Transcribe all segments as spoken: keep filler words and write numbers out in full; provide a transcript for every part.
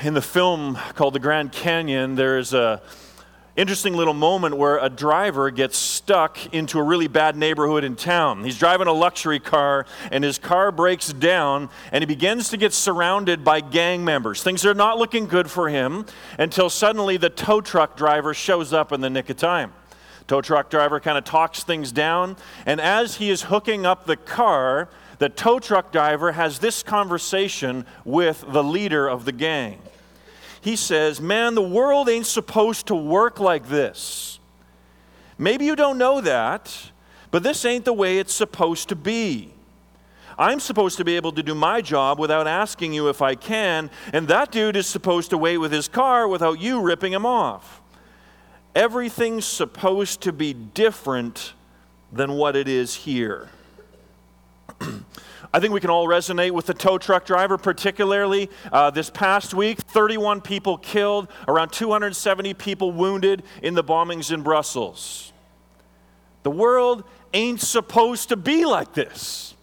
in the film called The Grand Canyon, there's a interesting little moment where a driver gets stuck into a really bad neighborhood in town. He's driving a luxury car, and his car breaks down, and he begins to get surrounded by gang members. Things are not looking good for him until suddenly the tow truck driver shows up in the nick of time. Tow truck driver kind of talks things down, and as he is hooking up the car, the tow truck driver has this conversation with the leader of the gang. He says, "Man, the world ain't supposed to work like this. Maybe you don't know that, but this ain't the way it's supposed to be. I'm supposed to be able to do my job without asking you if I can, and that dude is supposed to wait with his car without you ripping him off. Everything's supposed to be different than what it is here." I think we can all resonate with the tow truck driver, particularly uh, this past week, thirty-one people killed, around two hundred seventy people wounded in the bombings in Brussels. The world ain't supposed to be like this.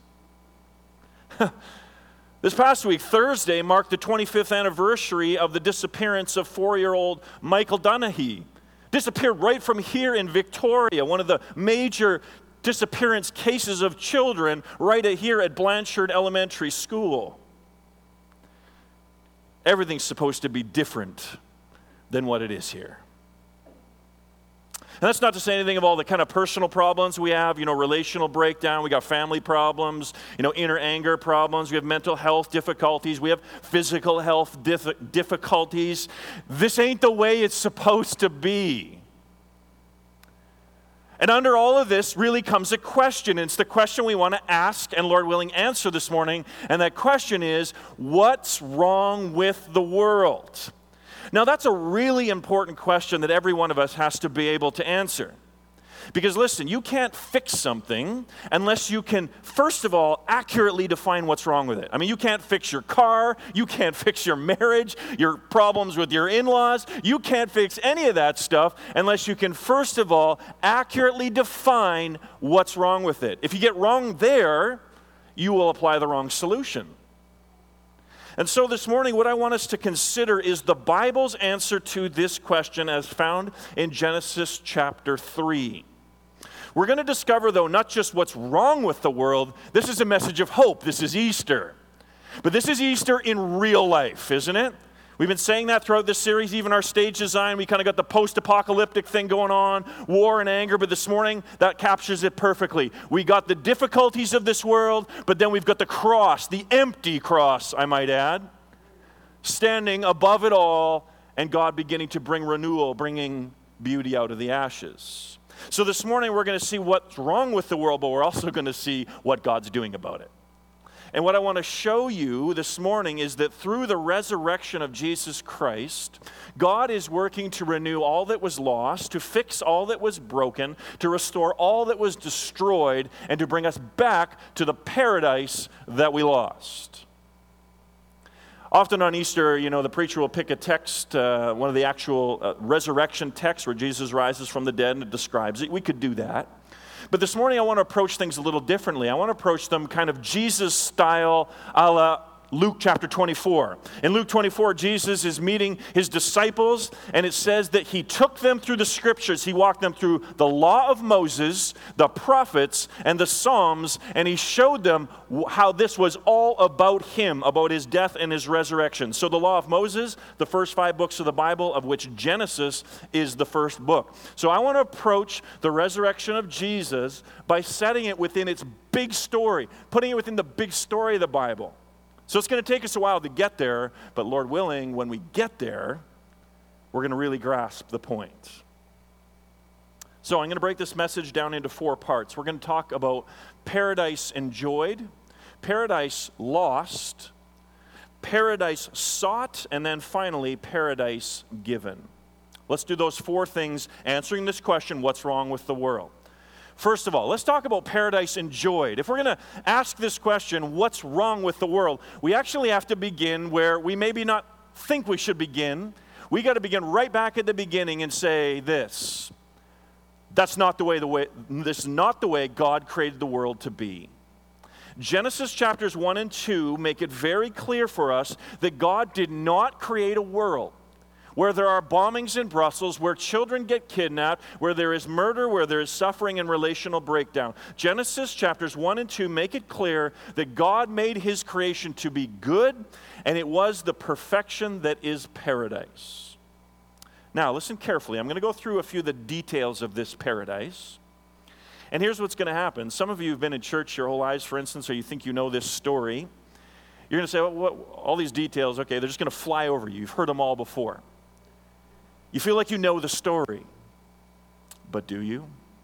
This past week, Thursday, marked the twenty-fifth anniversary of the disappearance of four-year-old Michael Dunahee. Disappeared right from here in Victoria, one of the major disappearance cases of children right here at Blanchard Elementary School. Everything's supposed to be different than what it is here. And that's not to say anything of all the kind of personal problems we have, you know, relational breakdown, we got family problems, you know, inner anger problems, we have mental health difficulties, we have physical health dif- difficulties. This ain't the way it's supposed to be. And under all of this really comes a question. And it's the question we want to ask and, Lord willing, answer this morning. And that question is, what's wrong with the world? Now, that's a really important question that every one of us has to be able to answer. Because listen, you can't fix something unless you can, first of all, accurately define what's wrong with it. I mean, you can't fix your car, you can't fix your marriage, your problems with your in-laws, you can't fix any of that stuff unless you can, first of all, accurately define what's wrong with it. If you get wrong there, you will apply the wrong solution. And so this morning, what I want us to consider is the Bible's answer to this question as found in Genesis chapter three. We're going to discover, though, not just what's wrong with the world. This is a message of hope. This is Easter. But this is Easter in real life, isn't it? We've been saying that throughout this series, even our stage design. We kind of got the post-apocalyptic thing going on, war and anger, but this morning, that captures it perfectly. We got the difficulties of this world, but then we've got the cross, the empty cross, I might add, standing above it all, and God beginning to bring renewal, bringing beauty out of the ashes. So this morning we're going to see what's wrong with the world, but we're also going to see what God's doing about it. And what I want to show you this morning is that through the resurrection of Jesus Christ, God is working to renew all that was lost, to fix all that was broken, to restore all that was destroyed, and to bring us back to the paradise that we lost. Often on Easter, you know, the preacher will pick a text, uh, one of the actual uh, resurrection texts where Jesus rises from the dead and it describes it. We could do that. But this morning I want to approach things a little differently. I want to approach them kind of Jesus style, a la Luke chapter twenty-four. In Luke twenty-four, Jesus is meeting his disciples, and it says that he took them through the scriptures. He walked them through the law of Moses, the prophets, and the Psalms, and he showed them how this was all about him, about his death and his resurrection. So the law of Moses, the first five books of the Bible, of which Genesis is the first book. So I want to approach the resurrection of Jesus by setting it within its big story, putting it within the big story of the Bible. So it's going to take us a while to get there, but Lord willing, when we get there, we're going to really grasp the point. So I'm going to break this message down into four parts. We're going to talk about paradise enjoyed, paradise lost, paradise sought, and then finally, paradise given. Let's do those four things, answering this question, what's wrong with the world? First of all, let's talk about paradise enjoyed. If we're going to ask this question, what's wrong with the world, we actually have to begin where we maybe not think we should begin. We got to begin right back at the beginning and say this. That's not the way the way this is not the way God created the world to be. Genesis chapters one and two make it very clear for us that God did not create a world where there are bombings in Brussels, where children get kidnapped, where there is murder, where there is suffering and relational breakdown. Genesis chapters one and two make it clear that God made his creation to be good, and it was the perfection that is paradise. Now, listen carefully. I'm going to go through a few of the details of this paradise. And here's what's going to happen. Some of you have been in church your whole lives, for instance, or you think you know this story. You're going to say, well, what, all these details, okay, they're just going to fly over you. You've heard them all before. You feel like you know the story, but do you?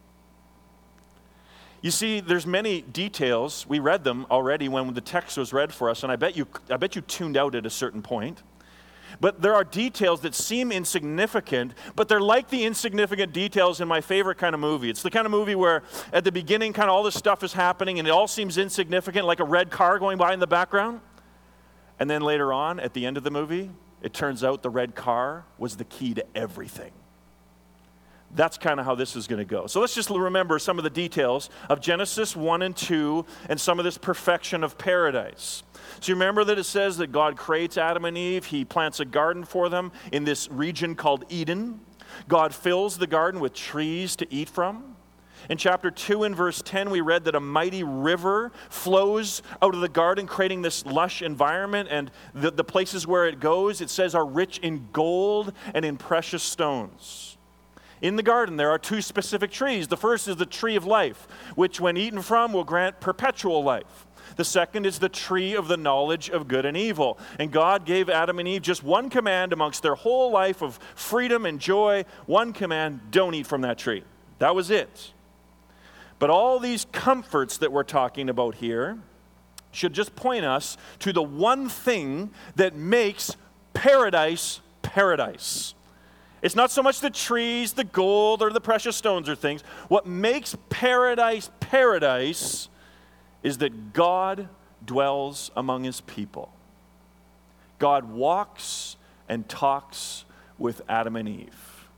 You see, there's many details. We read them already when the text was read for us, and I bet you, I bet you tuned out at a certain point. But there are details that seem insignificant, but they're like the insignificant details in my favorite kind of movie. It's the kind of movie where at the beginning kind of all this stuff is happening and it all seems insignificant, like a red car going by in the background. And then later on, at the end of the movie, it turns out the red car was the key to everything. That's kind of how this is going to go. So let's just remember some of the details of Genesis one and two and some of this perfection of paradise. So you remember that it says that God creates Adam and Eve. He plants a garden for them in this region called Eden. God fills the garden with trees to eat from. In chapter two and verse ten, we read that a mighty river flows out of the garden, creating this lush environment, and the, the places where it goes, it says, are rich in gold and in precious stones. In the garden, there are two specific trees. The first is the tree of life, which when eaten from will grant perpetual life. The second is the tree of the knowledge of good and evil. And God gave Adam and Eve just one command amongst their whole life of freedom and joy. One command, don't eat from that tree. That was it. But all these comforts that we're talking about here should just point us to the one thing that makes paradise paradise. It's not so much the trees, the gold, or the precious stones or things. What makes paradise paradise is that God dwells among his people. God walks and talks with Adam and Eve.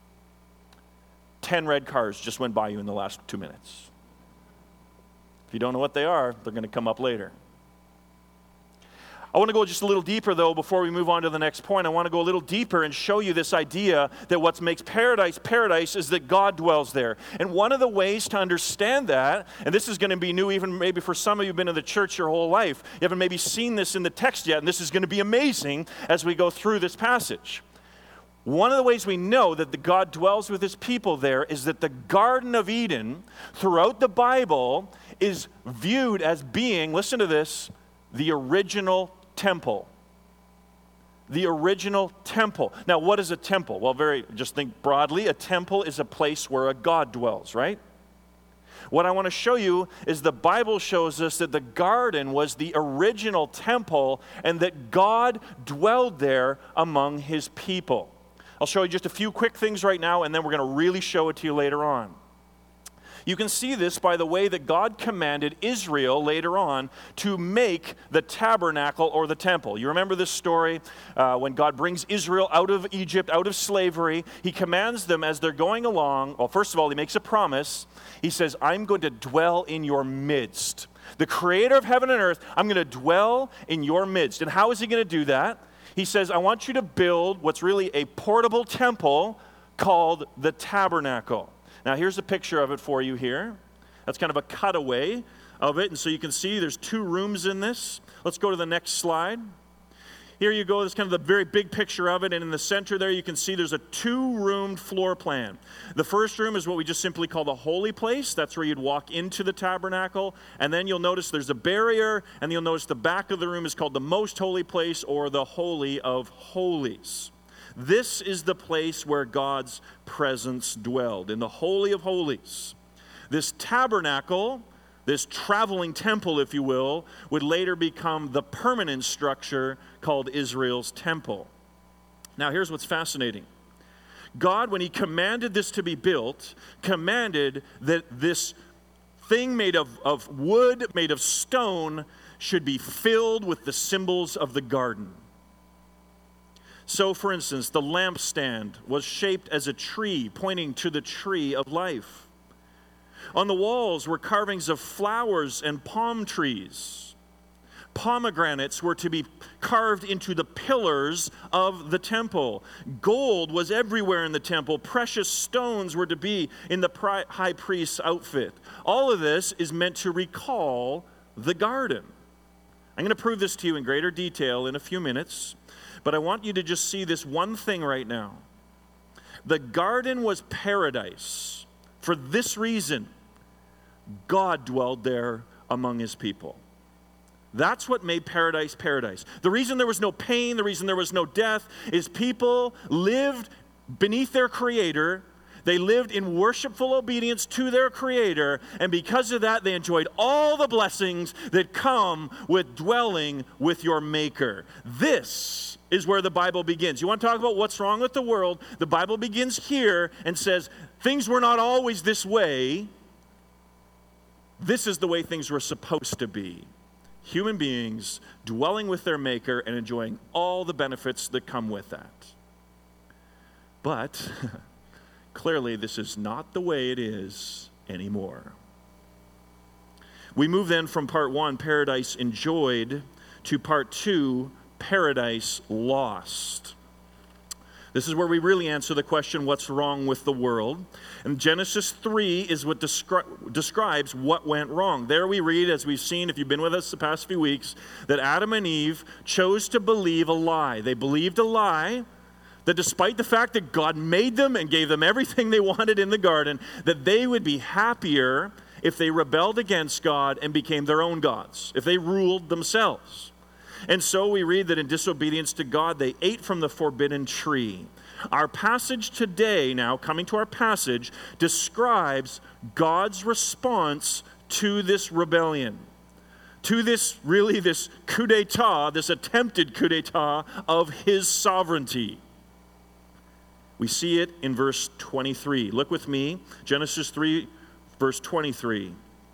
Ten red cars just went by you in the last two minutes. If you don't know what they are, they're going to come up later. I want to go just a little deeper, though, before we move on to the next point. I want to go a little deeper and show you this idea that what makes paradise paradise is that God dwells there. And one of the ways to understand that, and this is going to be new even maybe for some of you who've been in the church your whole life, you haven't maybe seen this in the text yet, and this is going to be amazing as we go through this passage. One of the ways we know that the God dwells with his people there is that the Garden of Eden, throughout the Bible, is viewed as being, listen to this, the original temple. The original temple. Now, what is a temple? Well, very, just think broadly. A temple is a place where a God dwells, right? What I want to show you is the Bible shows us that the garden was the original temple and that God dwelled there among his people. I'll show you just a few quick things right now, and then we're going to really show it to you later on. You can see this by the way that God commanded Israel later on to make the tabernacle or the temple. You remember this story uh, when God brings Israel out of Egypt, out of slavery. He commands them as they're going along. Well, first of all, he makes a promise. He says, I'm going to dwell in your midst. The creator of heaven and earth, I'm going to dwell in your midst. And how is he going to do that? He says, I want you to build what's really a portable temple called the tabernacle. Now, here's a picture of it for you here. That's kind of a cutaway of it. And so you can see there's two rooms in this. Let's go to the next slide. Here you go. That's kind of the very big picture of it. And in the center there, you can see there's a two-roomed floor plan. The first room is what we just simply call the holy place. That's where you'd walk into the tabernacle. And then you'll notice there's a barrier. And you'll notice the back of the room is called the most holy place or the Holy of Holies. This is the place where God's presence dwelled, in the Holy of Holies. This tabernacle, this traveling temple, if you will, would later become the permanent structure called Israel's temple. Now, here's what's fascinating. God, when he commanded this to be built, commanded that this thing made of, of wood, made of stone, should be filled with the symbols of the garden. So, for instance, the lampstand was shaped as a tree, pointing to the tree of life. On the walls were carvings of flowers and palm trees. Pomegranates were to be carved into the pillars of the temple. Gold was everywhere in the temple. Precious stones were to be in the pri- high priest's outfit. All of this is meant to recall the garden. I'm going to prove this to you in greater detail in a few minutes, but I want you to just see this one thing right now. The garden was paradise. For this reason, God dwelled there among his people. That's what made paradise paradise. The reason there was no pain, the reason there was no death, is people lived beneath their Creator. They lived in worshipful obedience to their Creator, and because of that, they enjoyed all the blessings that come with dwelling with your Maker. This is where the Bible begins. You want to talk about what's wrong with the world? The Bible begins here and says, things were not always this way. This is the way things were supposed to be. Human beings dwelling with their Maker and enjoying all the benefits that come with that. But clearly, this is not the way it is anymore. We move then from part one, paradise enjoyed, to part two, paradise lost. This is where we really answer the question, what's wrong with the world? And Genesis three is what descri- describes what went wrong. There we read, as we've seen, if you've been with us the past few weeks, that Adam and Eve chose to believe a lie. They believed a lie that despite the fact that God made them and gave them everything they wanted in the garden, that they would be happier if they rebelled against God and became their own gods, if they ruled themselves. And so we read that in disobedience to God, they ate from the forbidden tree. Our passage today, now coming to our passage, describes God's response to this rebellion, to this, really, this coup d'etat, this attempted coup d'etat of his sovereignty. We see it in verse twenty-three. Look with me, Genesis three, verse twenty-three.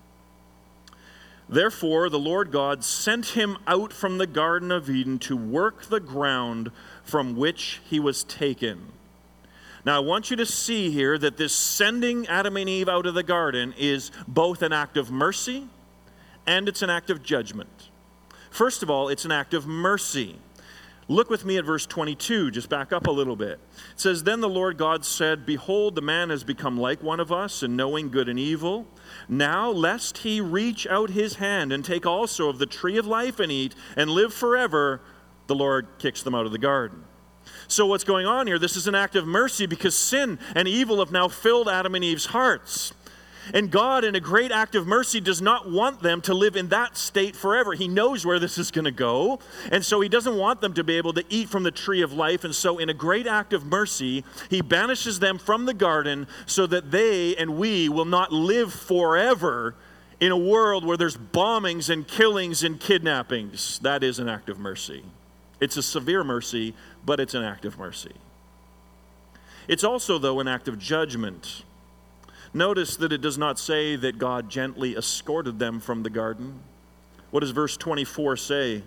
Therefore, the Lord God sent him out from the Garden of Eden to work the ground from which he was taken. Now, I want you to see here that this sending Adam and Eve out of the garden is both an act of mercy and it's an act of judgment. First of all, it's an act of mercy. Look with me at verse twenty-two, just back up a little bit. It says, Then the Lord God said, Behold, the man has become like one of us in knowing good and evil. Now, lest he reach out his hand and take also of the tree of life and eat and live forever, the Lord kicks them out of the garden. So what's going on here? This is an act of mercy because sin and evil have now filled Adam and Eve's hearts. And God, in a great act of mercy, does not want them to live in that state forever. He knows where this is going to go. And so he doesn't want them to be able to eat from the tree of life. And so in a great act of mercy, he banishes them from the garden so that they and we will not live forever in a world where there's bombings and killings and kidnappings. That is an act of mercy. It's a severe mercy, but it's an act of mercy. It's also, though, an act of judgment. Notice that it does not say that God gently escorted them from the garden. What does verse twenty-four say?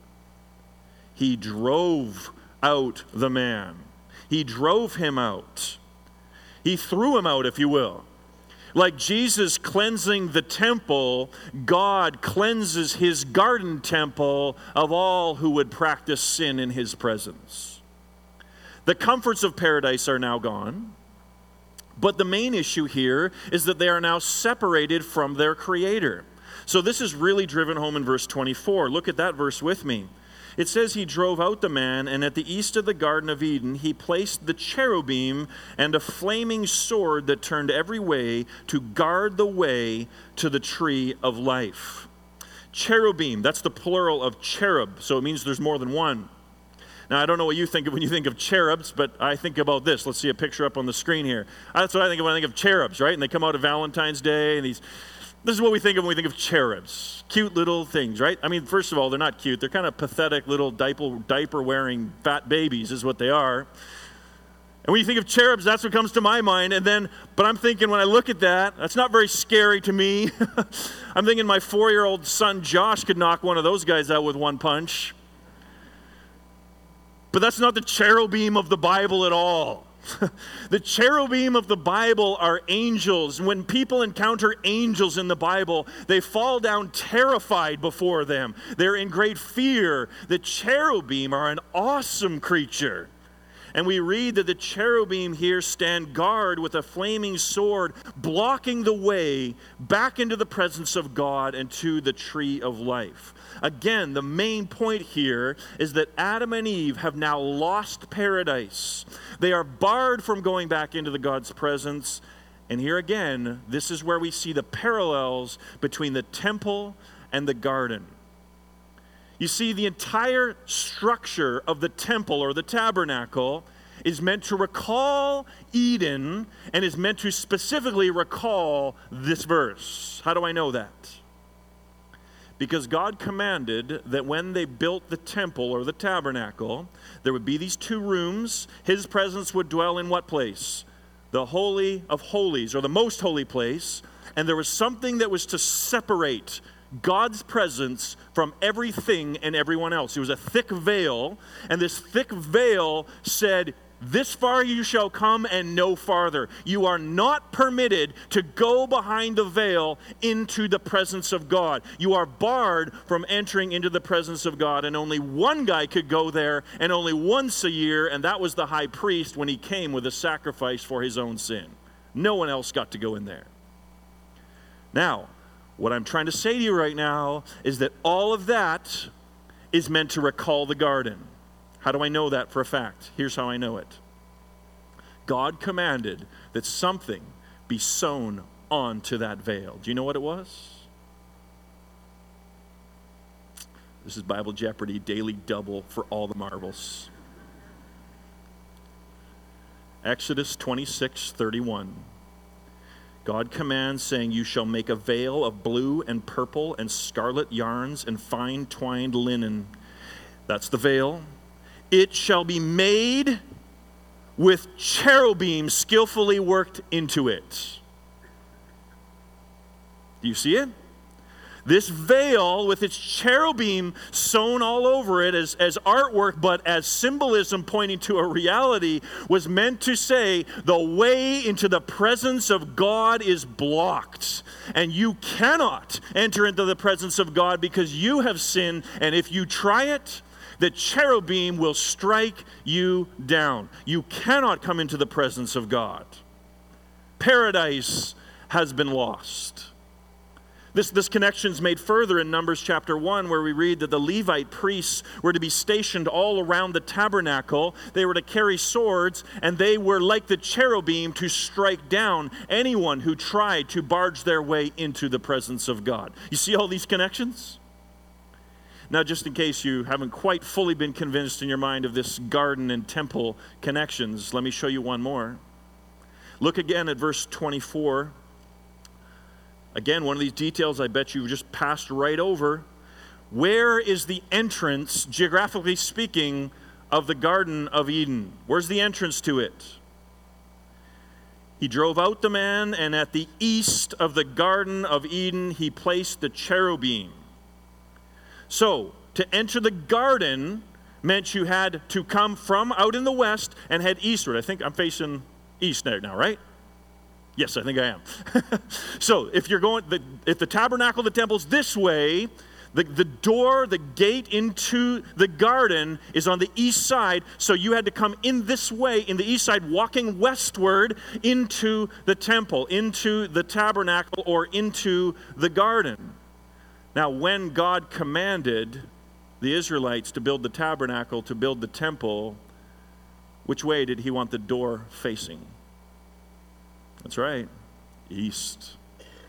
He drove out the man. He drove him out. He threw him out, if you will. Like Jesus cleansing the temple, God cleanses his garden temple of all who would practice sin in his presence. The comforts of paradise are now gone. But the main issue here is that they are now separated from their Creator. So this is really driven home in verse twenty-four. Look at that verse with me. It says, He drove out the man, and at the east of the Garden of Eden, he placed the cherubim and a flaming sword that turned every way to guard the way to the tree of life. Cherubim, that's the plural of cherub, so it means there's more than one. Now, I don't know what you think of when you think of cherubs, but I think about this. Let's see a picture up on the screen here. That's what I think of when I think of cherubs, right? And they come out of Valentine's Day, and these, this is what we think of when we think of cherubs. Cute little things, right? I mean, first of all, they're not cute. They're kind of pathetic little diaper, diaper-wearing fat babies is what they are. And when you think of cherubs, that's what comes to my mind. And then, but I'm thinking when I look at that, that's not very scary to me. I'm thinking my four-year-old son Josh could knock one of those guys out with one punch. But that's not the cherubim of the Bible at all. The cherubim of the Bible are angels. When people encounter angels in the Bible, they fall down terrified before them. They're in great fear. The cherubim are an awesome creature. And we read that the cherubim here stand guard with a flaming sword, blocking the way back into the presence of God and to the tree of life. Again, the main point here is that Adam and Eve have now lost paradise. They are barred from going back into the God's presence. And here again, this is where we see the parallels between the temple and the garden. You see, the entire structure of the temple or the tabernacle is meant to recall Eden and is meant to specifically recall this verse. How do I know that? Because God commanded that when they built the temple or the tabernacle, there would be these two rooms. His presence would dwell in what place? The Holy of Holies, or the most holy place. And there was something that was to separate God's presence from everything and everyone else. It was a thick veil, and this thick veil said, "This far you shall come and no farther." You are not permitted to go behind the veil into the presence of God. You are barred from entering into the presence of God, and only one guy could go there, and only once a year, and that was the high priest when he came with a sacrifice for his own sin. No one else got to go in there. Now, what I'm trying to say to you right now is that all of that is meant to recall the garden. How do I know that for a fact? Here's how I know it. God commanded that something be sewn onto that veil. Do you know what it was? This is Bible Jeopardy, daily double for all the marbles. Exodus twenty-six thirty-one. God commands, saying, "You shall make a veil of blue and purple and scarlet yarns and fine twined linen." That's the veil. "It shall be made with cherubim skillfully worked into it." Do you see it? This veil with its cherubim sewn all over it as, as artwork, but as symbolism pointing to a reality, was meant to say the way into the presence of God is blocked. And you cannot enter into the presence of God because you have sinned. And if you try it, the cherubim will strike you down. You cannot come into the presence of God. Paradise has been lost. This, this connection is made further in Numbers chapter one, where we read that the Levite priests were to be stationed all around the tabernacle. They were to carry swords, and they were like the cherubim to strike down anyone who tried to barge their way into the presence of God. You see all these connections? Now, just in case you haven't quite fully been convinced in your mind of this garden and temple connections, let me show you one more. Look again at verse twenty-four. Again, one of these details I bet you just passed right over. Where is the entrance, geographically speaking, of the Garden of Eden? Where's the entrance to it? He drove out the man, and at the east of the Garden of Eden, he placed the cherubim. So, to enter the garden meant you had to come from out in the west and head eastward. I think I'm facing east now, right? Yes, I think I am. So, if you're going, the, if the tabernacle, the temple's this way, the, the door, the gate into the garden is on the east side. So you had to come in this way, in the east side, walking westward into the temple, into the tabernacle, or into the garden. Now, when God commanded the Israelites to build the tabernacle, to build the temple, which way did he want the door facing? That's right, east.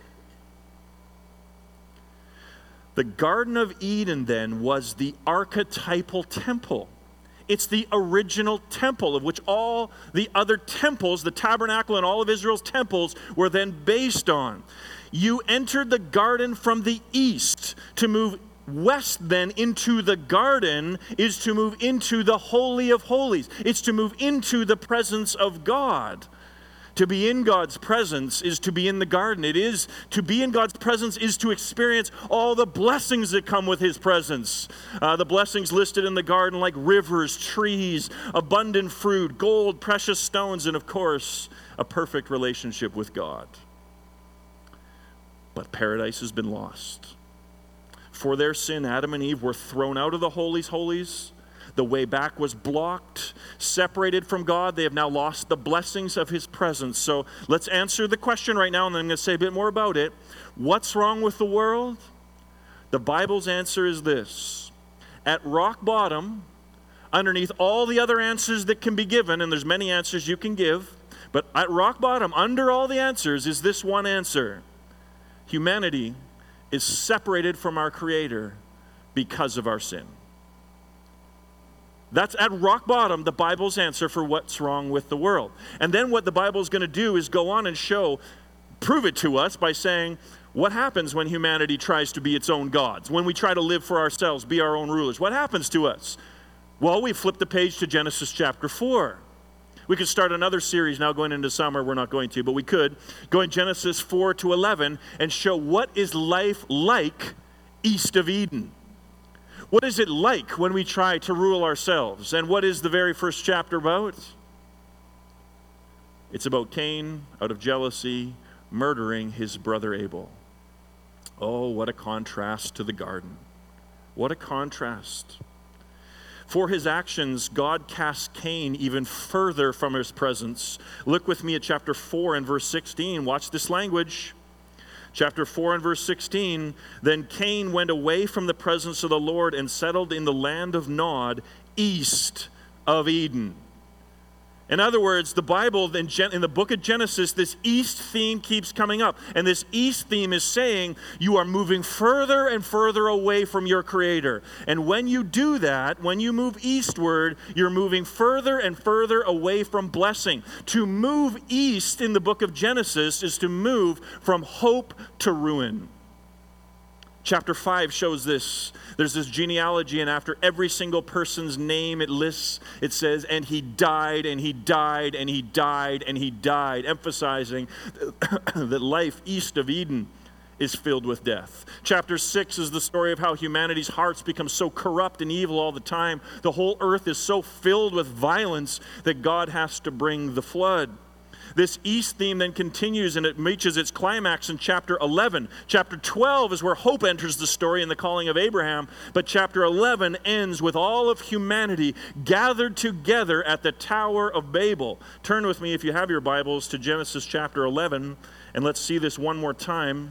The Garden of Eden, then, was the archetypal temple. It's the original temple of which all the other temples, the tabernacle and all of Israel's temples, were then based on. You entered the garden from the east. To move west then into the garden is to move into the Holy of Holies. It's to move into the presence of God. To be in God's presence is to be in the garden. It is to be in God's presence is to experience all the blessings that come with his presence. Uh, the blessings listed in the garden like rivers, trees, abundant fruit, gold, precious stones, and of course, a perfect relationship with God. But paradise has been lost. For their sin, Adam and Eve were thrown out of the holies, holies. The way back was blocked, separated from God. They have now lost the blessings of his presence. So let's answer the question right now, and then I'm going to say a bit more about it. What's wrong with the world? The Bible's answer is this. At rock bottom, underneath all the other answers that can be given, and there's many answers you can give, but at rock bottom, under all the answers, is this one answer. Humanity is separated from our Creator because of our sin. That's at rock bottom, the Bible's answer for what's wrong with the world. And then what the Bible's going to do is go on and show, prove it to us by saying, what happens when humanity tries to be its own gods? When we try to live for ourselves, be our own rulers? What happens to us? Well, we flip the page to Genesis chapter four. We could start another series now going into summer. We're not going to, but we could go in Genesis four to eleven and show what is life like east of Eden. What is it like when we try to rule ourselves? And what is the very first chapter about? It's about Cain, out of jealousy, murdering his brother Abel. Oh, what a contrast to the garden. What a contrast. For his actions, God cast Cain even further from his presence. Look with me at chapter four and verse sixteen. Watch this language. Chapter four and verse sixteen, then Cain went away from the presence of the Lord and settled in the land of Nod, east of Eden. In other words, the Bible, in, Gen- in the book of Genesis, this east theme keeps coming up. And this east theme is saying you are moving further and further away from your Creator. And when you do that, when you move eastward, you're moving further and further away from blessing. To move east in the book of Genesis is to move from hope to ruin. Chapter five shows this. There's this genealogy, and after every single person's name it lists, it says, and he died, and he died, and he died, and he died, emphasizing that life east of Eden is filled with death. Chapter six is the story of how humanity's hearts become so corrupt and evil all the time. The whole earth is so filled with violence that God has to bring the flood. This east theme then continues and it reaches its climax in chapter eleven. Chapter twelve is where hope enters the story in the calling of Abraham, but chapter eleven ends with all of humanity gathered together at the Tower of Babel. Turn with me, if you have your Bibles, to Genesis chapter eleven, and let's see this one more time.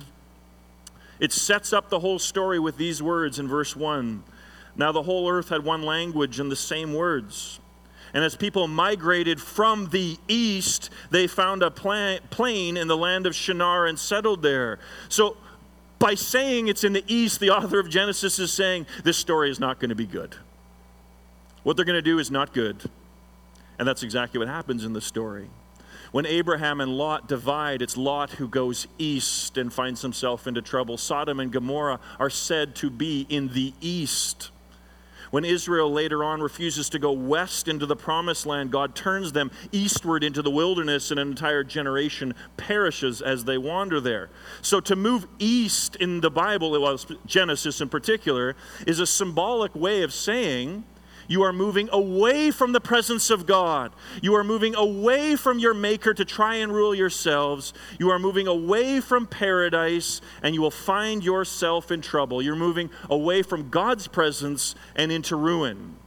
It sets up the whole story with these words in verse one. Now the whole earth had one language and the same words. And as people migrated from the east, they found a plain in the land of Shinar and settled there. So by saying it's in the east, the author of Genesis is saying this story is not going to be good. What they're going to do is not good. And that's exactly what happens in the story. When Abraham and Lot divide, it's Lot who goes east and finds himself into trouble. Sodom and Gomorrah are said to be in the east. When Israel later on refuses to go west into the promised land, God turns them eastward into the wilderness, and an entire generation perishes as they wander there. So to move east in the Bible, well, Genesis in particular, is a symbolic way of saying you are moving away from the presence of God. You are moving away from your Maker to try and rule yourselves. You are moving away from paradise, and you will find yourself in trouble. You're moving away from God's presence and into ruin.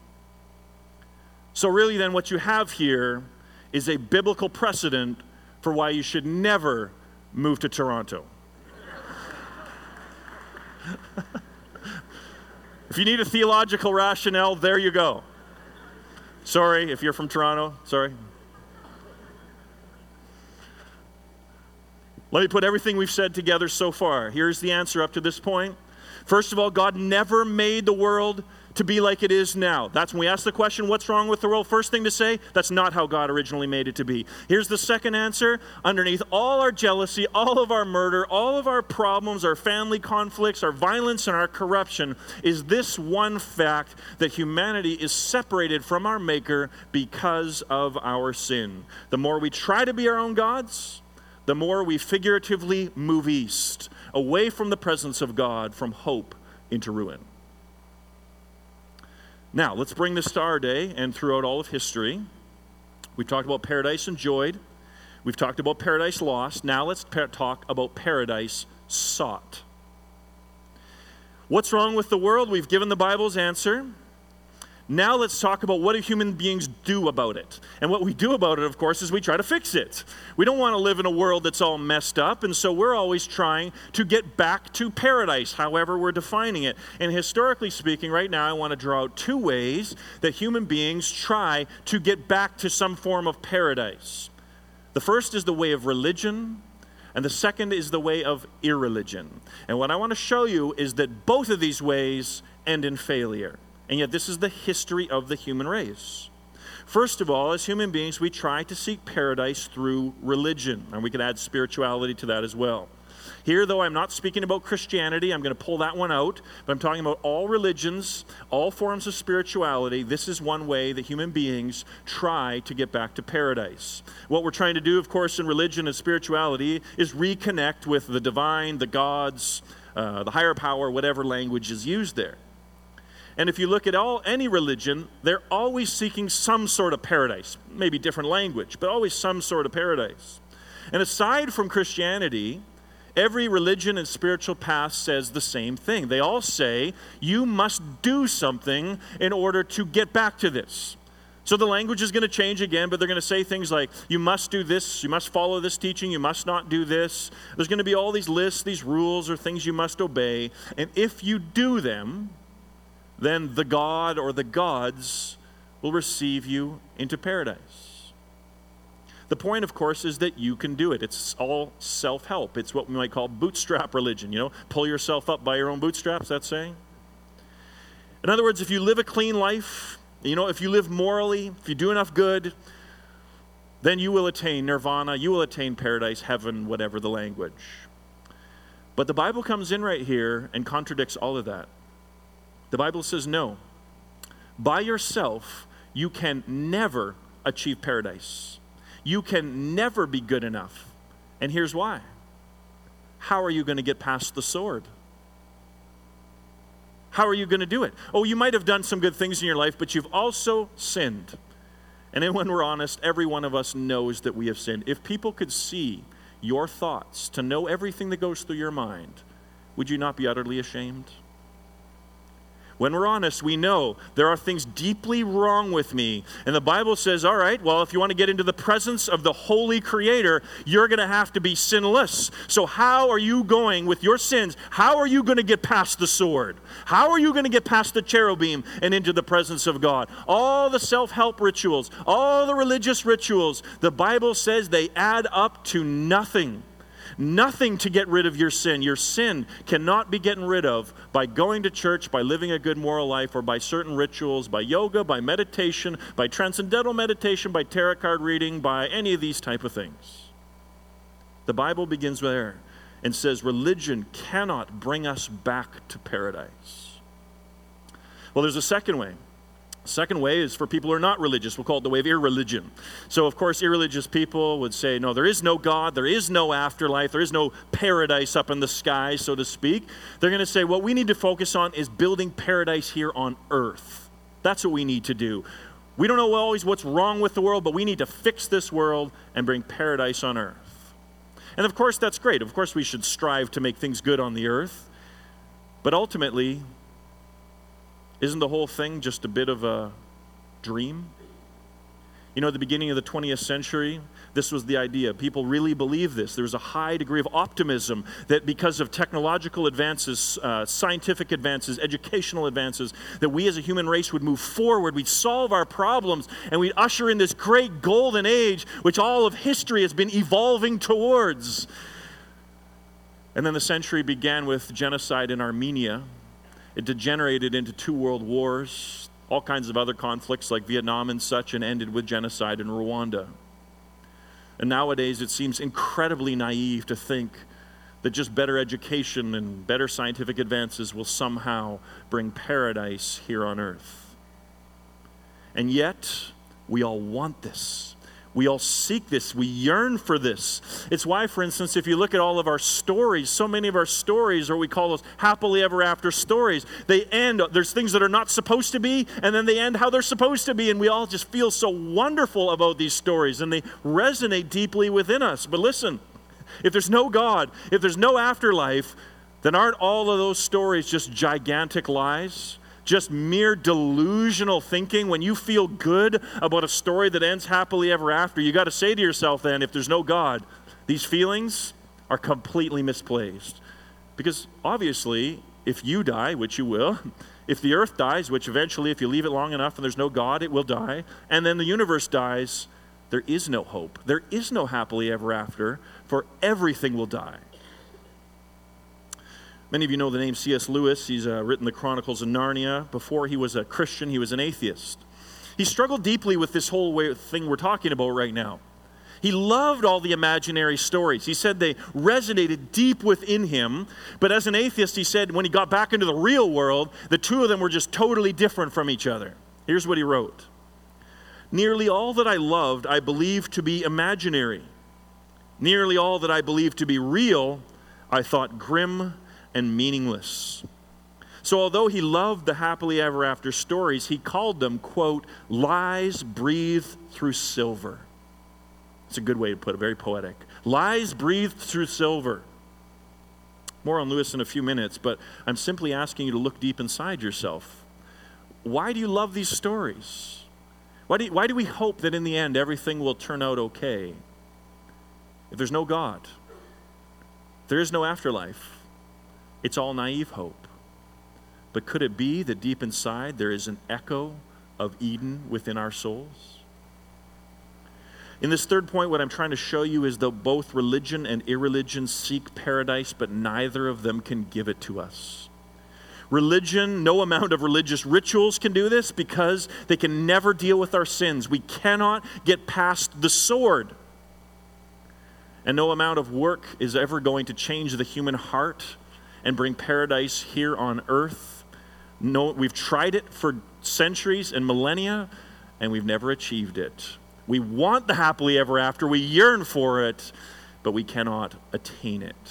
So really then what you have here is a biblical precedent for why you should never move to Toronto. If you need a theological rationale, there you go. Sorry, if you're from Toronto, sorry. Let me put everything we've said together so far. Here's the answer up to this point. First of all, God never made the world to be like it is now. That's when we ask the question, what's wrong with the world? First thing to say, that's not how God originally made it to be. Here's the second answer. Underneath all our jealousy, all of our murder, all of our problems, our family conflicts, our violence, and our corruption is this one fact that humanity is separated from our Maker because of our sin. The more we try to be our own gods, the more we figuratively move east, away from the presence of God, from hope into ruin. Now, let's bring this to our day and throughout all of history. We've talked about paradise enjoyed. We've talked about paradise lost. Now let's pa- talk about paradise sought. What's wrong with the world? We've given the Bible's answer. Now let's talk about what do human beings do about it. And what we do about it, of course, is we try to fix it. We don't want to live in a world that's all messed up, and so we're always trying to get back to paradise, however we're defining it. And historically speaking, right now I want to draw out two ways that human beings try to get back to some form of paradise. The first is the way of religion, and the second is the way of irreligion. And what I want to show you is that both of these ways end in failure. And yet this is the history of the human race. First of all, as human beings, we try to seek paradise through religion. And we can add spirituality to that as well. Here, though, I'm not speaking about Christianity. I'm going to pull that one out. But I'm talking about all religions, all forms of spirituality. This is one way that human beings try to get back to paradise. What we're trying to do, of course, in religion and spirituality is reconnect with the divine, the gods, uh, the higher power, whatever language is used there. And if you look at all any religion, they're always seeking some sort of paradise. Maybe different language, but always some sort of paradise. And aside from Christianity, every religion and spiritual path says the same thing. They all say, you must do something in order to get back to this. So the language is going to change again, but they're going to say things like, you must do this, you must follow this teaching, you must not do this. There's going to be all these lists, these rules, or things you must obey. And if you do them, then the God or the gods will receive you into paradise. The point, of course, is that you can do it. It's all self-help. It's what we might call bootstrap religion, you know, pull yourself up by your own bootstraps, that's saying. In other words, if you live a clean life, you know, if you live morally, if you do enough good, then you will attain nirvana, you will attain paradise, heaven, whatever the language. But the Bible comes in right here and contradicts all of that. The Bible says no. By yourself, you can never achieve paradise. You can never be good enough. And here's why. How are you going to get past the sword? How are you going to do it? Oh, you might have done some good things in your life, but you've also sinned. And then when we're honest, every one of us knows that we have sinned. If people could see your thoughts, to know everything that goes through your mind, would you not be utterly ashamed? When we're honest, we know there are things deeply wrong with me. And the Bible says, all right, well, if you want to get into the presence of the holy Creator, you're going to have to be sinless. So how are you going with your sins? How are you going to get past the sword? How are you going to get past the cherubim and into the presence of God? All the self-help rituals, all the religious rituals, the Bible says they add up to nothing. Nothing to get rid of your sin. Your sin cannot be gotten rid of by going to church, by living a good moral life, or by certain rituals, by yoga, by meditation, by transcendental meditation, by tarot card reading, by any of these type of things. The Bible begins there and says religion cannot bring us back to paradise. Well, there's a second way. Second way is for people who are not religious. We'll call it the way of irreligion. So, of course, irreligious people would say, no, there is no God, there is no afterlife, there is no paradise up in the sky, so to speak. They're going to say, what we need to focus on is building paradise here on earth. That's what we need to do. We don't know always what's wrong with the world, but we need to fix this world and bring paradise on earth. And, of course, that's great. Of course, we should strive to make things good on the earth. But ultimately, isn't the whole thing just a bit of a dream? You know, at the beginning of the twentieth century, this was the idea. People really believed this. There was a high degree of optimism that because of technological advances, uh, scientific advances, educational advances, that we as a human race would move forward, we'd solve our problems, and we'd usher in this great golden age, which all of history has been evolving towards. And then the century began with genocide in Armenia. It degenerated into two world wars, all kinds of other conflicts like Vietnam and such, and ended with genocide in Rwanda. And nowadays it seems incredibly naive to think that just better education and better scientific advances will somehow bring paradise here on earth. And yet, we all want this. We all seek this. We yearn for this. It's why, for instance, if you look at all of our stories, so many of our stories are what we call those happily ever after stories. They end, there's things that are not supposed to be, and then they end how they're supposed to be, and we all just feel so wonderful about these stories, and they resonate deeply within us. But listen, if there's no God, if there's no afterlife, then aren't all of those stories just gigantic lies? Just mere delusional thinking? When you feel good about a story that ends happily ever after, you got to say to yourself then, if there's no God, these feelings are completely misplaced. Because obviously, if you die, which you will, if the earth dies, which eventually, if you leave it long enough and there's no God, it will die, and then the universe dies, there is no hope. There is no happily ever after, for everything will die. Many of you know the name C S Lewis. He's uh, written the Chronicles of Narnia. Before he was a Christian, he was an atheist. He struggled deeply with this whole way, thing we're talking about right now. He loved all the imaginary stories. He said they resonated deep within him. But as an atheist, he said when he got back into the real world, the two of them were just totally different from each other. Here's what he wrote. Nearly all that I loved, I believed to be imaginary. Nearly all that I believed to be real, I thought grim and meaningless. So although he loved the happily ever after stories, he called them, quote, lies breathed through silver. It's a good way to put it, very poetic. Lies breathed through silver. More on Lewis in a few minutes, but I'm simply asking you to look deep inside yourself. Why do you love these stories? Why do, you, why do we hope that in the end everything will turn out okay? If there's no God, if there is no afterlife, it's all naive hope. But could it be that deep inside there is an echo of Eden within our souls? In this third point, what I'm trying to show you is that both religion and irreligion seek paradise, but neither of them can give it to us. Religion, no amount of religious rituals can do this because they can never deal with our sins. We cannot get past the sword. And no amount of work is ever going to change the human heart and bring paradise here on earth. No, we've tried it for centuries and millennia, and we've never achieved it. We want the happily ever after, we yearn for it, but we cannot attain it.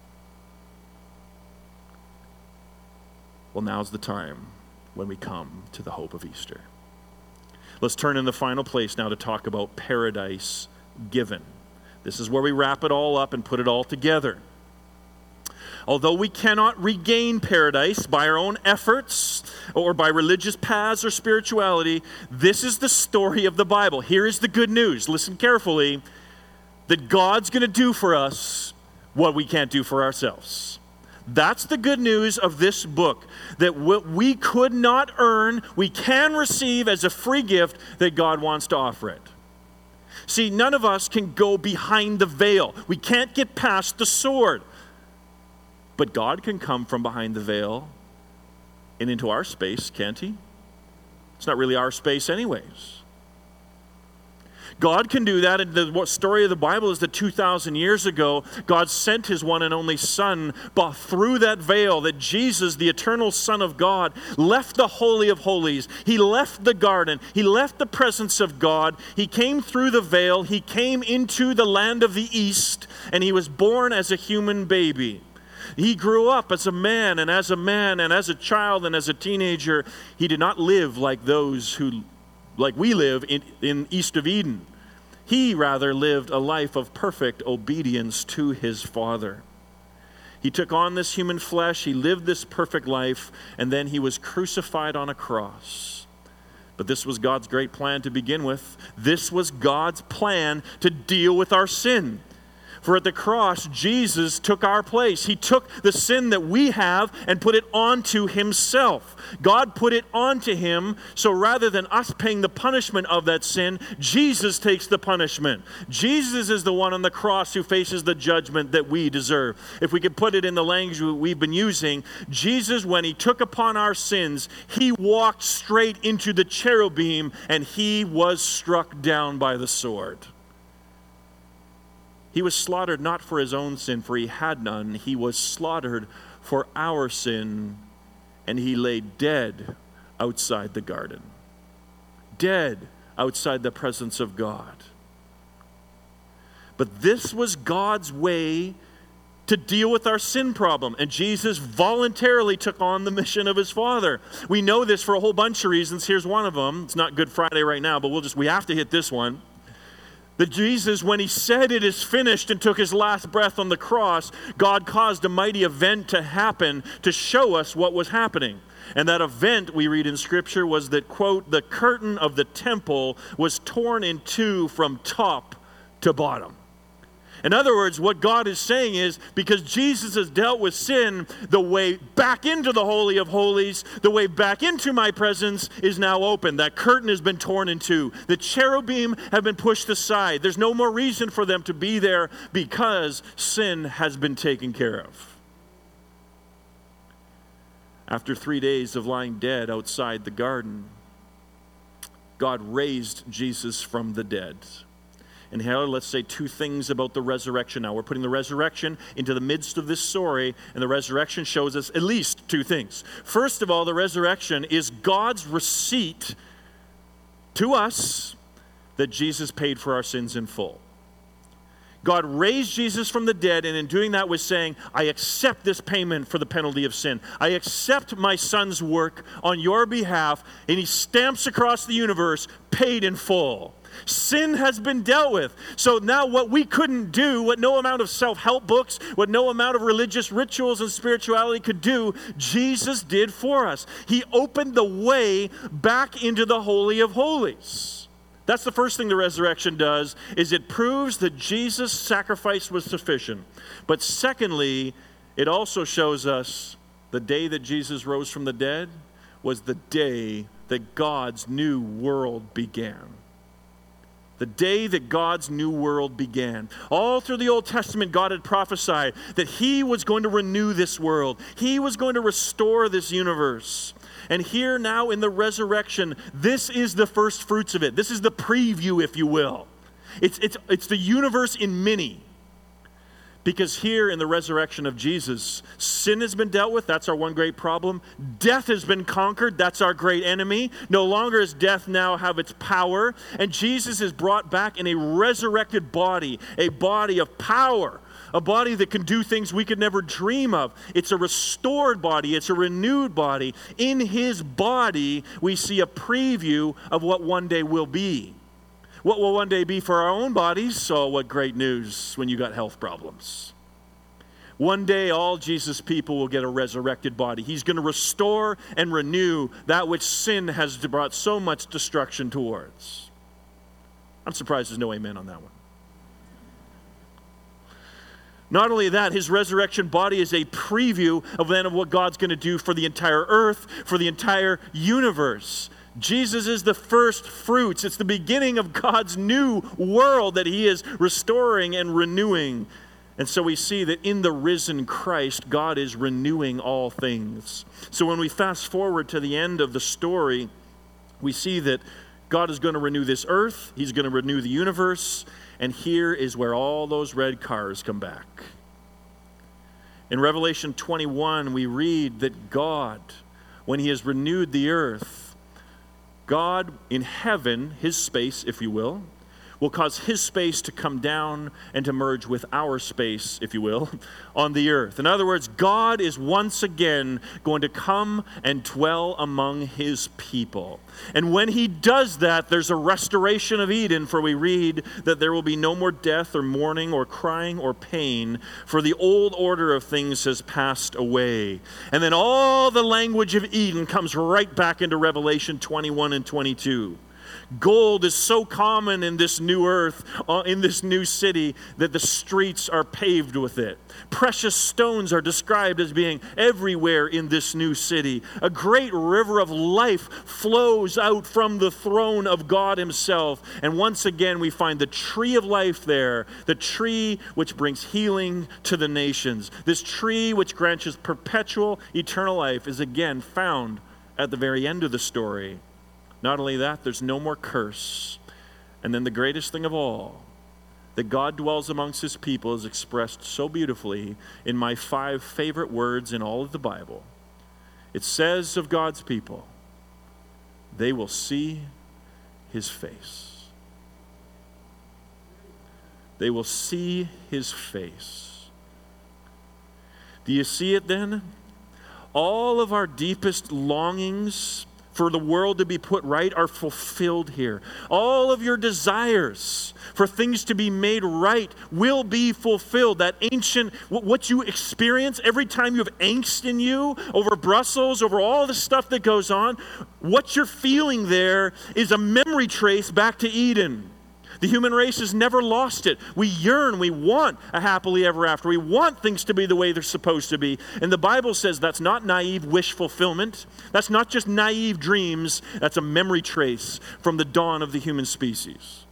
Well, now's the time when we come to the hope of Easter. Let's turn in the final place now to talk about paradise given. This is where we wrap it all up and put it all together. Although we cannot regain paradise by our own efforts or by religious paths or spirituality, this is the story of the Bible. Here is the good news. Listen carefully. That God's going to do for us what we can't do for ourselves. That's the good news of this book. That what we could not earn, we can receive as a free gift that God wants to offer it. See, none of us can go behind the veil. We can't get past the sword. But God can come from behind the veil and into our space, can't he? It's not really our space anyways. God can do that, and the story of the Bible is that two thousand years ago, God sent his one and only Son, but through that veil, that Jesus, the eternal Son of God, left the Holy of Holies. He left the garden. He left the presence of God. He came through the veil. He came into the land of the East, and he was born as a human baby. He grew up as a man, and as a man, and as a child, and as a teenager. He did not live like those who like we live in, in east of Eden. He rather lived a life of perfect obedience to his Father. He took on this human flesh, he lived this perfect life, and then he was crucified on a cross. But this was God's great plan to begin with. This was God's plan to deal with our sin. For at the cross, Jesus took our place. He took the sin that we have and put it onto himself. God put it onto him, so rather than us paying the punishment of that sin, Jesus takes the punishment. Jesus is the one on the cross who faces the judgment that we deserve. If we could put it in the language we've been using, Jesus, when he took upon our sins, he walked straight into the cherubim and he was struck down by the sword. He was slaughtered not for his own sin, for he had none. He was slaughtered for our sin, and he lay dead outside the garden. Dead outside the presence of God. But this was God's way to deal with our sin problem, and Jesus voluntarily took on the mission of his Father. We know this for a whole bunch of reasons. Here's one of them. It's not Good Friday right now, but we'll just we have to hit this one. That Jesus, when he said it is finished and took his last breath on the cross, God caused a mighty event to happen to show us what was happening. And that event, we read in Scripture, was that, quote, the curtain of the temple was torn in two from top to bottom. In other words, what God is saying is, because Jesus has dealt with sin, the way back into the Holy of Holies, the way back into my presence is now open. That curtain has been torn in two. The cherubim have been pushed aside. There's no more reason for them to be there because sin has been taken care of. After three days of lying dead outside the garden, God raised Jesus from the dead. And here, let's say two things about the resurrection now. We're putting the resurrection into the midst of this story, and the resurrection shows us at least two things. First of all, the resurrection is God's receipt to us that Jesus paid for our sins in full. God raised Jesus from the dead, and in doing that was saying, I accept this payment for the penalty of sin. I accept my son's work on your behalf, and he stamps across the universe, paid in full. Sin has been dealt with. So now what we couldn't do, what no amount of self-help books, what no amount of religious rituals and spirituality could do, Jesus did for us. He opened the way back into the Holy of Holies. That's the first thing the resurrection does, is it proves that Jesus' sacrifice was sufficient. But secondly, it also shows us the day that Jesus rose from the dead was the day that God's new world began. The day that God's new world began. All through the Old Testament, God had prophesied that he was going to renew this world. He was going to restore this universe. And here now in the resurrection, this is the first fruits of it. This is the preview, if you will. It's, it's, it's the universe in mini. Because here in the resurrection of Jesus, sin has been dealt with. That's our one great problem. Death has been conquered. That's our great enemy. No longer does death now have its power. And Jesus is brought back in a resurrected body, a body of power, a body that can do things we could never dream of. It's a restored body. It's a renewed body. In his body, we see a preview of what one day will be. What will one day be for our own bodies? So what great news when you got health problems. One day all Jesus' people will get a resurrected body. He's going to restore and renew that which sin has brought so much destruction towards. I'm surprised there's no amen on that one. Not only that, his resurrection body is a preview of then of what God's going to do for the entire earth, for the entire universe. Jesus is the first fruits. It's the beginning of God's new world that he is restoring and renewing. And so we see that in the risen Christ, God is renewing all things. So when we fast forward to the end of the story, we see that God is going to renew this earth. He's going to renew the universe. And here is where all those red cars come back. In Revelation twenty-one, we read that God, when he has renewed the earth, God in heaven, his space, if you will, will cause his space to come down and to merge with our space, if you will, on the earth. In other words, God is once again going to come and dwell among his people. And when he does that, there's a restoration of Eden, for we read that there will be no more death or mourning or crying or pain, for the old order of things has passed away. And then all the language of Eden comes right back into Revelation twenty-one and twenty-two. Gold is so common in this new earth, uh, in this new city, that the streets are paved with it. Precious stones are described as being everywhere in this new city. A great river of life flows out from the throne of God himself. And once again, we find the tree of life there, the tree which brings healing to the nations. This tree which grants perpetual, eternal life is again found at the very end of the story. Not only that, there's no more curse. And then the greatest thing of all, that God dwells amongst his people, is expressed so beautifully in my five favorite words in all of the Bible. It says of God's people, they will see his face. They will see his face. Do you see it then? All of our deepest longings for the world to be put right are fulfilled here. All of your desires for things to be made right will be fulfilled. That ancient, what you experience every time you have angst in you over Brussels, over all the stuff that goes on, what you're feeling there is a memory trace back to Eden. The human race has never lost it. We yearn, we want a happily ever after. We want things to be the way they're supposed to be. And the Bible says that's not naive wish fulfillment. That's not just naive dreams. That's a memory trace from the dawn of the human species.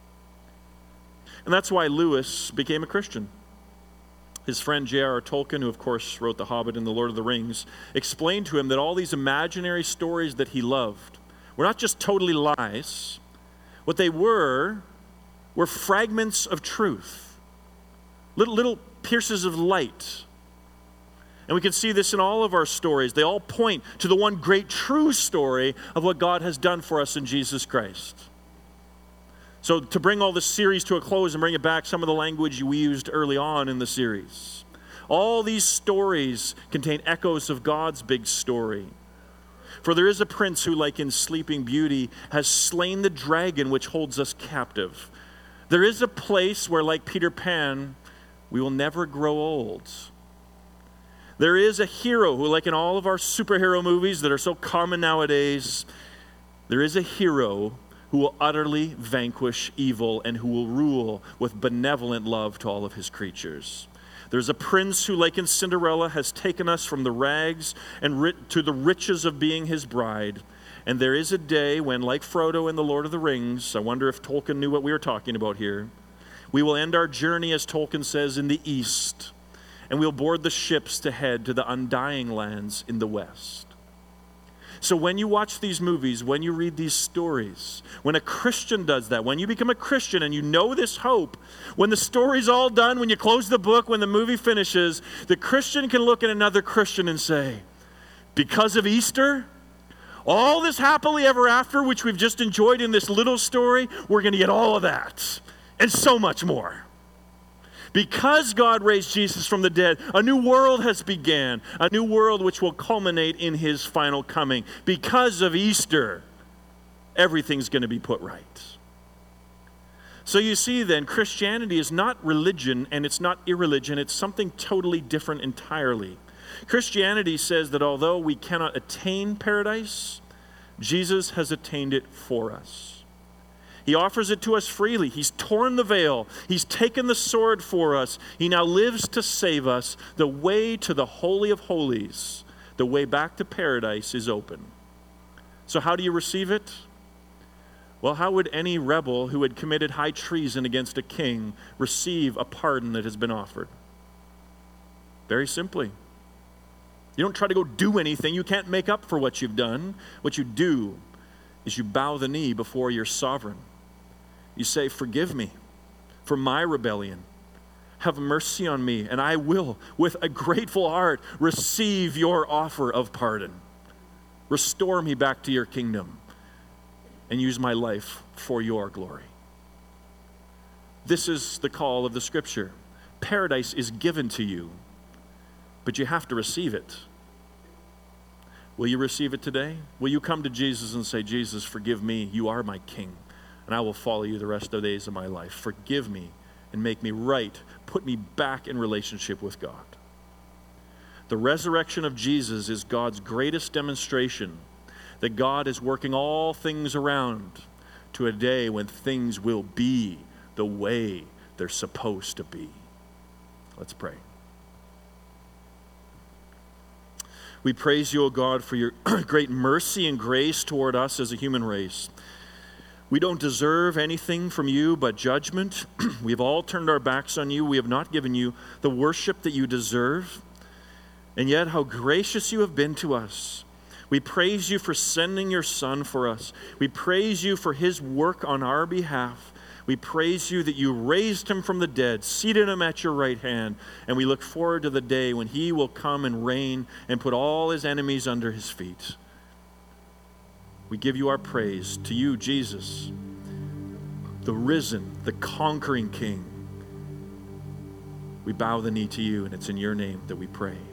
And that's why Lewis became a Christian. His friend J R R Tolkien, who of course wrote The Hobbit and The Lord of the Rings, explained to him that all these imaginary stories that he loved were not just totally lies. What they were were fragments of truth, little, little pierces of light. And we can see this in all of our stories. They all point to the one great true story of what God has done for us in Jesus Christ. So to bring all this series to a close and bring it back, some of the language we used early on in the series. All these stories contain echoes of God's big story. For there is a prince who, like in Sleeping Beauty, has slain the dragon which holds us captive. There is a place where, like Peter Pan, we will never grow old. There is a hero who, like in all of our superhero movies that are so common nowadays, there is a hero who will utterly vanquish evil and who will rule with benevolent love to all of his creatures. There's a prince who, like in Cinderella, has taken us from the rags and ri- to the riches of being his bride. And there is a day when, like Frodo in The Lord of the Rings, I wonder if Tolkien knew what we were talking about here, we will end our journey, as Tolkien says, in the east, and we'll board the ships to head to the undying lands in the west. So when you watch these movies, when you read these stories, when a Christian does that, when you become a Christian and you know this hope, when the story's all done, when you close the book, when the movie finishes, the Christian can look at another Christian and say, because of Easter, all this happily ever after, which we've just enjoyed in this little story, we're going to get all of that and so much more. Because God raised Jesus from the dead, a new world has began, a new world which will culminate in his final coming. Because of Easter, everything's going to be put right. So you see then, Christianity is not religion and it's not irreligion, it's something totally different entirely. Christianity says that although we cannot attain paradise, Jesus has attained it for us. He offers it to us freely. He's torn the veil. He's taken the sword for us. He now lives to save us. The way to the Holy of Holies, the way back to paradise, is open. So how do you receive it? Well, how would any rebel who had committed high treason against a king receive a pardon that has been offered? Very simply. You don't try to go do anything. You can't make up for what you've done. What you do is you bow the knee before your sovereign. You say, forgive me for my rebellion. Have mercy on me, and I will, with a grateful heart, receive your offer of pardon. Restore me back to your kingdom and use my life for your glory. This is the call of the Scripture. Paradise is given to you, but you have to receive it. Will you receive it today? Will you come to Jesus and say, Jesus, forgive me. You are my King, and I will follow you the rest of the days of my life. Forgive me and make me right. Put me back in relationship with God. The resurrection of Jesus is God's greatest demonstration that God is working all things around to a day when things will be the way they're supposed to be. Let's pray. We praise you, O God, for your great mercy and grace toward us as a human race. We don't deserve anything from you but judgment. We've all turned our backs on you. We have not given you the worship that you deserve. And yet, how gracious you have been to us. We praise you for sending your Son for us. We praise you for his work on our behalf. We praise you that you raised him from the dead, seated him at your right hand, and we look forward to the day when he will come and reign and put all his enemies under his feet. We give you our praise to you, Jesus, the risen, the conquering King. We bow the knee to you, and it's in your name that we pray.